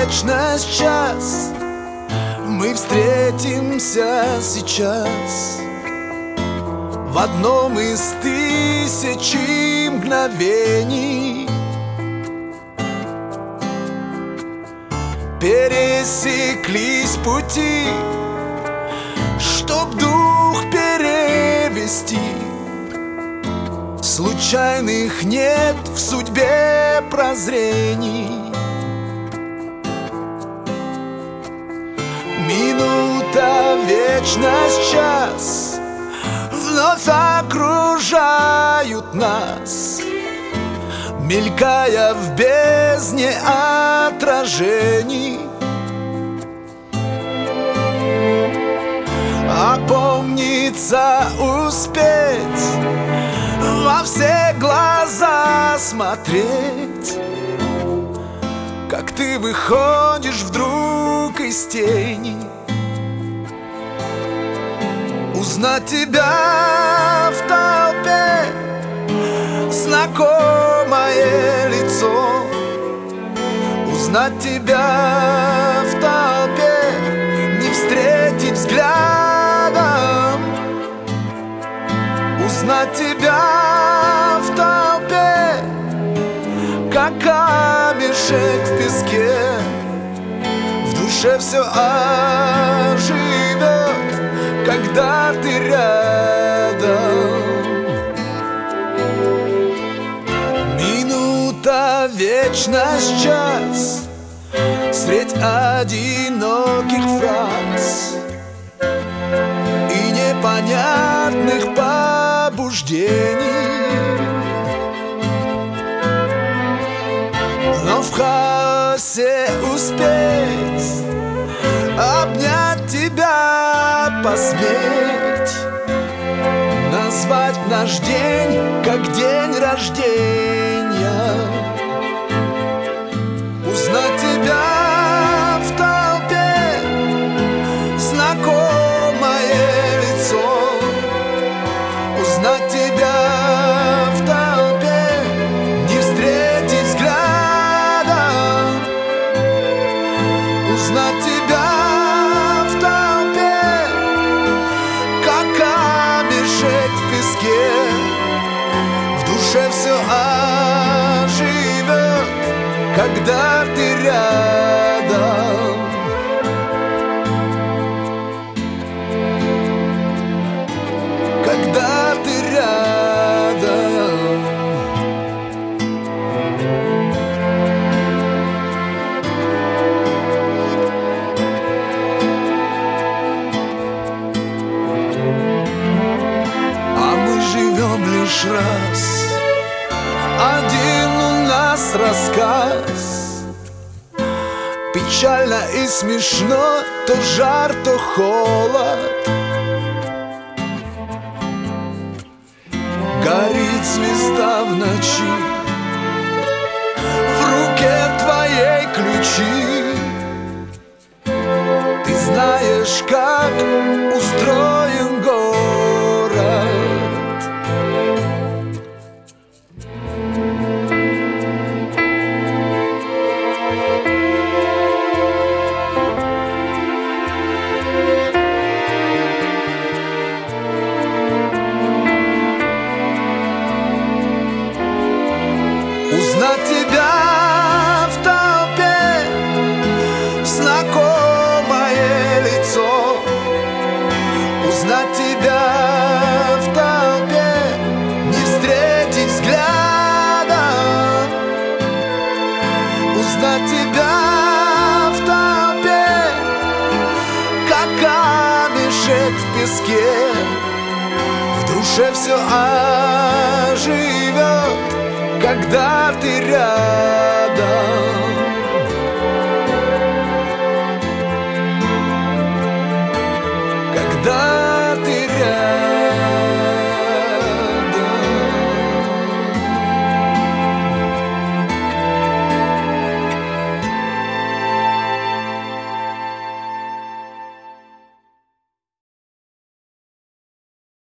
вечность час. Мы встретимся сейчас в одном из тысячи мгновений. Пересеклись пути, чтоб дух перевести. Случайных нет в судьбе прозрений. Минута, вечность, час вновь окружают нас, мелькая в бездне отражений. Опомниться, успеть, во все глаза смотреть, как ты выходишь вдруг из тени. Узнать тебя в толпе, знакомое лицо. Узнать тебя в толпе, не встретить взглядом. Узнать тебя в толпе, как камешек в песке. В душе все оживет, когда ты рядом. Минута, вечность, час средь одиноких фраз и непонятных побуждений. Но в хаосе успеть обнять тебя, посметь назвать наш день как день рождения. Узнать тебя в толпе, знакомое лицо. Узнать тебя в толпе, не встретить взглядом. Узнать тебя в толпе, как камешек в песке. В душе все оживет, когда ты рядом. Когда ты рядом. А мы живем лишь раз, один у нас рассказ. Печально и смешно, то жар, то холод. Горит звезда в ночи, в руке твоей ключи. Ты знаешь, как устроен город. Узнать тебя в толпе, знакомое лицо. Узнать тебя в толпе, не встретить взглядом. Узнать тебя в толпе, как камешек в песке. В душе все оживет, когда ты рядом.